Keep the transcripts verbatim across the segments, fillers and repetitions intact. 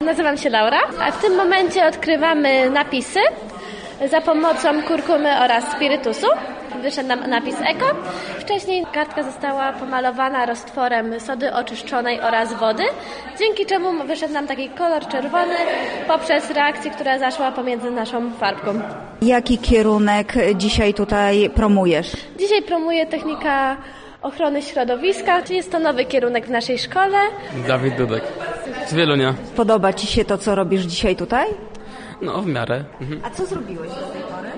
Nazywam się Laura, a w tym momencie odkrywamy napisy za pomocą kurkumy oraz spirytusu. Wyszedł nam napis eko. Wcześniej kartka została pomalowana roztworem sody oczyszczonej oraz wody, dzięki czemu wyszedł nam taki kolor czerwony poprzez reakcję, która zaszła pomiędzy naszą farbką. Jaki kierunek dzisiaj tutaj promujesz? Dzisiaj promuję technika ochrony środowiska, czyli jest to nowy kierunek w naszej szkole. Dawid Dudek z Wielunia. Podoba Ci się to, co robisz dzisiaj tutaj? No, w miarę. Mhm. A co zrobiłeś do tej pory?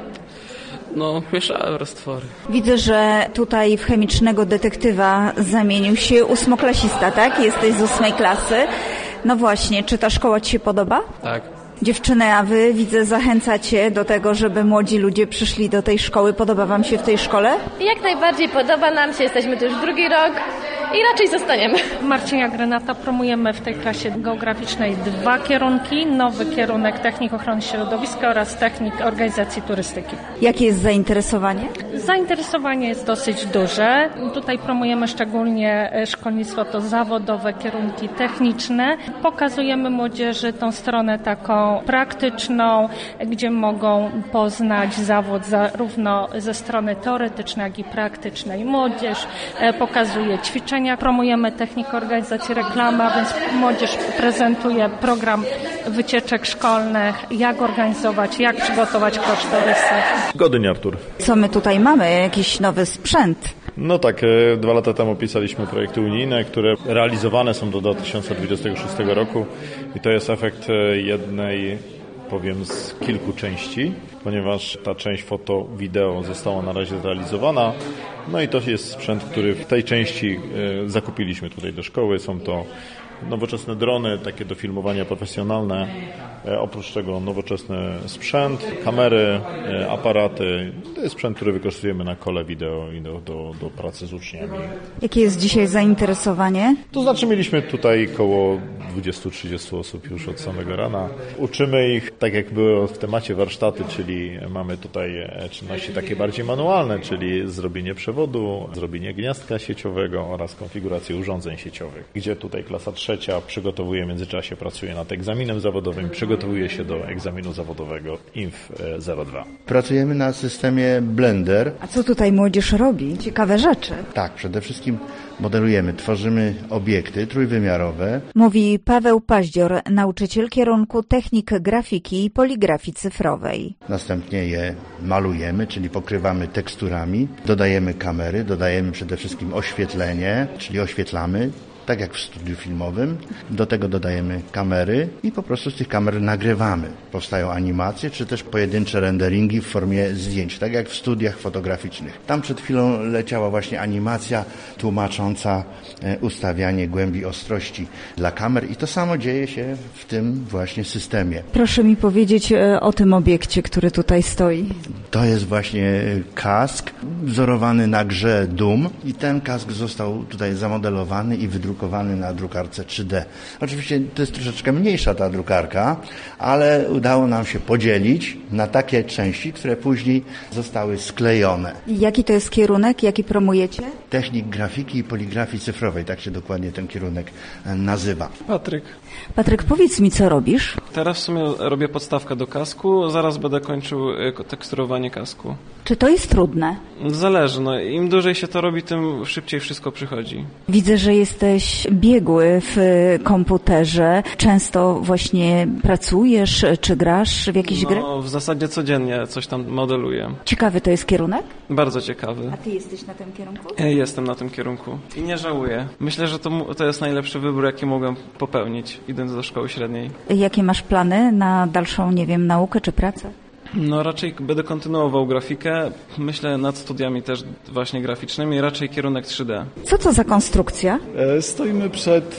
No, mieszałem roztwory. Widzę, że tutaj w chemicznego detektywa zamienił się ósmoklasista, tak? Jesteś z ósmej klasy. No właśnie, czy ta szkoła Ci się podoba? Tak. Dziewczyny, a Wy, widzę, zachęcacie do tego, żeby młodzi ludzie przyszli do tej szkoły. Podoba Wam się w tej szkole? Jak najbardziej podoba nam się, jesteśmy tu już drugi rok i raczej zostaniemy. Marciniak Renata, promujemy w tej klasie geograficznej dwa kierunki. Nowy kierunek technik ochrony środowiska oraz technik organizacji turystyki. Jakie jest zainteresowanie? Zainteresowanie jest dosyć duże. Tutaj promujemy szczególnie szkolnictwo to zawodowe, kierunki techniczne. Pokazujemy młodzieży tą stronę taką praktyczną, gdzie mogą poznać zawód zarówno ze strony teoretycznej, jak i praktycznej. Młodzież pokazuje ćwiczenia, promujemy technikę organizacji reklamy, a więc młodzież prezentuje program wycieczek szkolnych, jak organizować, jak przygotować kosztorysy. Godyń Artur. Co my tutaj mamy? Jakiś nowy sprzęt? No tak, dwa lata temu pisaliśmy projekty unijne, które realizowane są do dwa tysiące dwudziestego szóstego roku i to jest efekt jednej, powiem, z kilku części, ponieważ ta część foto-wideo została na razie zrealizowana. No i to jest sprzęt, który w tej części zakupiliśmy tutaj do szkoły. Są to nowoczesne drony, takie do filmowania profesjonalne. Oprócz tego nowoczesny sprzęt, kamery, aparaty. To jest sprzęt, który wykorzystujemy na kole wideo i do, do, do pracy z uczniami. Jakie jest dzisiaj zainteresowanie? To znaczy mieliśmy tutaj około dwadzieścia trzydzieści osób już od samego rana. Uczymy ich, tak jak było w temacie warsztaty, czyli mamy tutaj czynności takie bardziej manualne, czyli zrobienie przewodu, zrobienie gniazdka sieciowego oraz konfigurację urządzeń sieciowych, gdzie tutaj klasa trzecia przygotowuje w międzyczasie, pracuje nad egzaminem zawodowym, przygotowuje się do egzaminu zawodowego I N F zero dwa. Pracujemy na systemie Blender. A co tutaj młodzież robi? Ciekawe rzeczy. Tak, przede wszystkim modelujemy, tworzymy obiekty trójwymiarowe. Mówi Paweł Paździor, nauczyciel kierunku technik grafiki i poligrafii cyfrowej. Następnie je malujemy, czyli pokrywamy teksturami, dodajemy kamery, dodajemy przede wszystkim oświetlenie, czyli oświetlamy, tak jak w studiu filmowym. Do tego dodajemy kamery i po prostu z tych kamer nagrywamy. Powstają animacje, czy też pojedyncze renderingi w formie zdjęć, tak jak w studiach fotograficznych. Tam przed chwilą leciała właśnie animacja tłumacząca ustawianie głębi ostrości dla kamer i to samo dzieje się w tym właśnie systemie. Proszę mi powiedzieć o tym obiekcie, który tutaj stoi. To jest właśnie kask wzorowany na grze Doom i ten kask został tutaj zamodelowany i wydrukowany na drukarce trzy D. Oczywiście to jest troszeczkę mniejsza ta drukarka, ale udało nam się podzielić na takie części, które później zostały sklejone. Jaki to jest kierunek? Jaki promujecie? Technik grafiki i poligrafii cyfrowej, tak się dokładnie ten kierunek nazywa. Patryk. Patryk, powiedz mi, co robisz? Teraz w sumie robię podstawkę do kasku, zaraz będę kończył teksturowanie kasku. Czy to jest trudne? Zależy, no im dłużej się to robi, tym szybciej wszystko przychodzi. Widzę, że jesteś biegły w komputerze. Często właśnie pracujesz, czy grasz w jakieś no, gry? No, w zasadzie codziennie coś tam modeluję. Ciekawy to jest kierunek? Bardzo ciekawy. A ty jesteś na tym kierunku? Ja jestem na tym kierunku i nie żałuję. Myślę, że to, to jest najlepszy wybór, jaki mogłem popełnić, idąc do szkoły średniej. Jakie masz plany na dalszą, nie wiem, naukę czy pracę? No raczej będę kontynuował grafikę. Myślę nad studiami też właśnie graficznymi, raczej kierunek trzy D. Co to za konstrukcja? Stoimy przed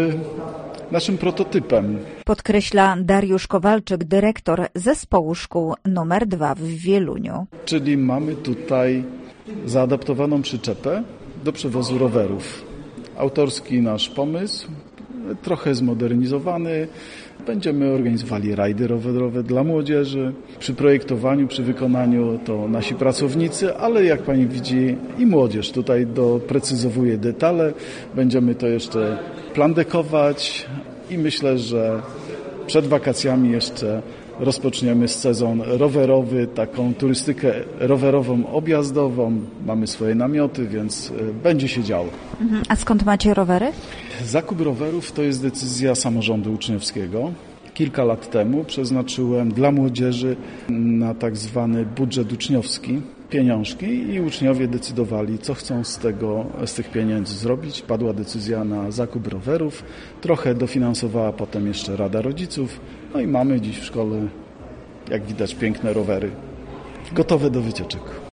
naszym prototypem. Podkreśla Dariusz Kowalczyk, dyrektor zespołu szkół numer dwa w Wieluniu. Czyli mamy tutaj zaadaptowaną przyczepę do przewozu rowerów. Autorski nasz pomysł, trochę zmodernizowany. Będziemy organizowali rajdy rowerowe dla młodzieży. Przy projektowaniu, przy wykonaniu to nasi pracownicy, ale jak pani widzi i młodzież tutaj doprecyzowuje detale. Będziemy to jeszcze plandekować i myślę, że Przed wakacjami jeszcze rozpoczniemy sezon rowerowy, taką turystykę rowerową, objazdową. Mamy swoje namioty, więc będzie się działo. A skąd macie rowery? Zakup rowerów to jest decyzja samorządu uczniowskiego. Kilka lat temu przeznaczyłem dla młodzieży na tak zwany budżet uczniowski pieniążki i uczniowie decydowali, co chcą z tego, z tych pieniędzy zrobić. Padła decyzja na zakup rowerów. Trochę dofinansowała potem jeszcze Rada Rodziców. No i mamy dziś w szkole, jak widać, piękne rowery, gotowe do wycieczek.